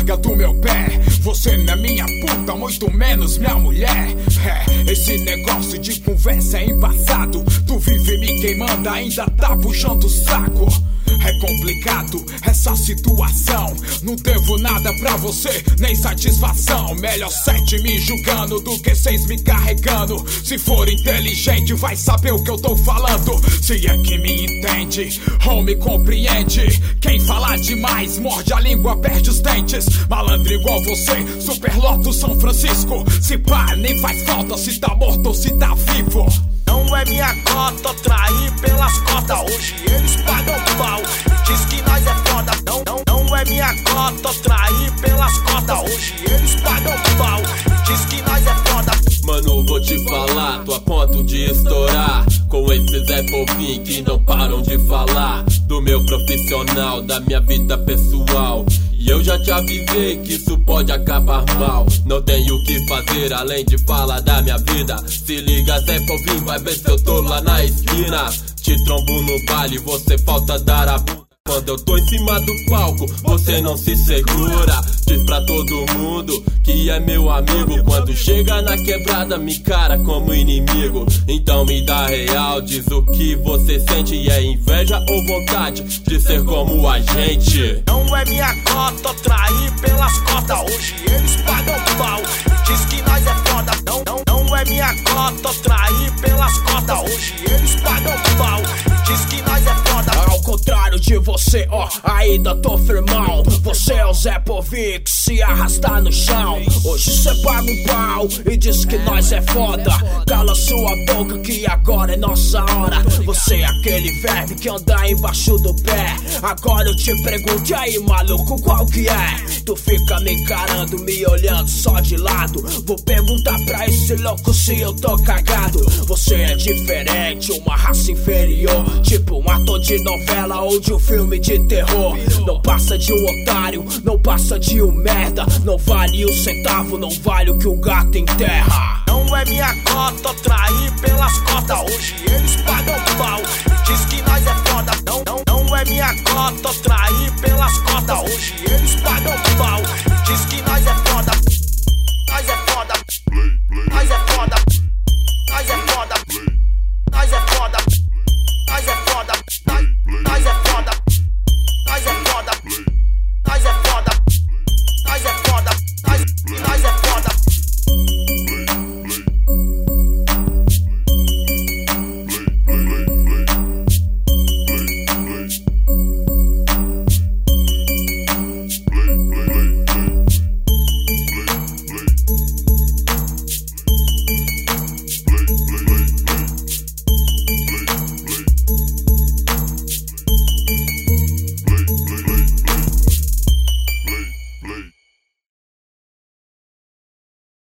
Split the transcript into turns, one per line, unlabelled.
larga do meu pé. Você não é minha puta, muito menos minha mulher. Esse negócio de conversa é embaçado. Tu vive me queimando, ainda tá puxando o saco. É complicado essa situação. Não devo nada pra você, nem satisfação. Melhor 7 me julgando do que 6 me carregando. Se for inteligente vai saber o que eu tô falando. Se é que me entende ou me compreende. Quem fala demais morde a língua, perde os dentes. Malandro igual você, superloto São Francisco. Se pá, nem faz falta se tá morto ou se tá vivo.
Não é minha cota, trair pelas costas. Hoje eles pagam pau e diz que nós é foda. Não é minha cota, trair pelas costas. Hoje eles pagam pau e diz que nós é foda.
Mano, vou te falar, tô a ponto de estourar com esses Zé Povinho que não param de falar do meu profissional, da minha vida pessoal. E eu já te avisei que isso pode acabar mal. Não tenho o que fazer além de falar da minha vida. Se liga, Zé Povinho, vai ver se eu tô lá na esquina. Te trombo no baile, você falta dar a bunda. Quando eu tô em cima do palco, você não se segura. Diz pra todo mundo que é meu amigo. Quando chega na quebrada, me cara como inimigo. Então me dá real, diz o que você sente. E é inveja ou vontade de ser como a gente?
Não é minha cota, trair pelas costas. Hoje eles pagam pau e diz que nós é foda. Não é minha cota, trair pelas costas. Hoje eles pagam pau e diz que nós é foda.
Ao contrário de você, ó, ainda tô firmão. Você é o Zé Povinho que se arrasta no chão. Hoje cê paga um pau e diz que nós é foda. Cala sua boca que agora é nossa hora. Você é aquele verme que anda embaixo do pé. Agora eu te pergunto, e aí maluco, qual que é? Tu fica me encarando, me olhando só de lado. Vou perguntar pra esse louco se eu tô cagado. Você é diferente, uma raça inferior, tipo um ator de novela ou de um filme de terror. Não passa de um otário, não passa de um merda. Não vale o centavo, não vale o que o gato enterra.
Não é minha cota, trair pelas costas. Hoje eles pagam pau e diz que nós é foda. Não é minha cota, trair pelas costas. Hoje eles pagam pau e diz que nós é foda.